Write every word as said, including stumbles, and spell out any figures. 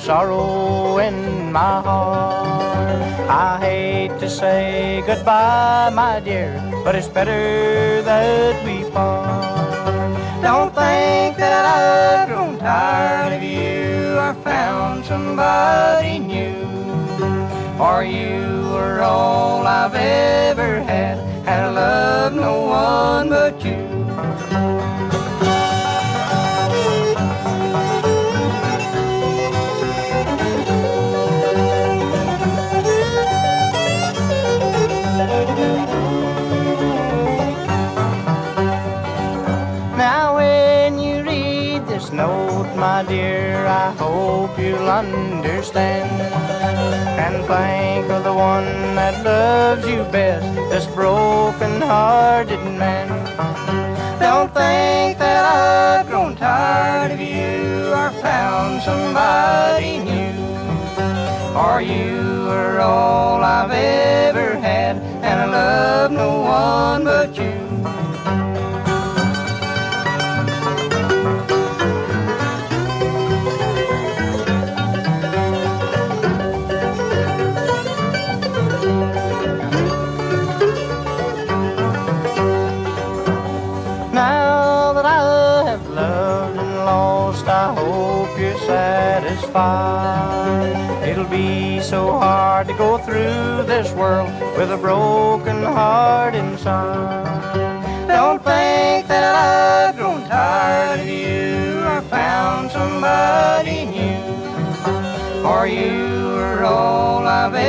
sorrow in my heart. I hate to say goodbye, my dear, but it's better that we part. Don't think that I've grown tired of you or found somebody new, for you were all I've ever had, and I love no one but you. Now when you read this note, my dear, I hope you'll understand and think of the one that loves you best, this broken-hearted man. Don't think that I've grown tired of you or found somebody new, for you are all I've ever had, and I love no one but you. Now that I have loved and lost, I hope you're satisfied. It'll be so hard to go through this world with a broken heart inside. Don't think that I've grown tired of you or found somebody new, for you are all I've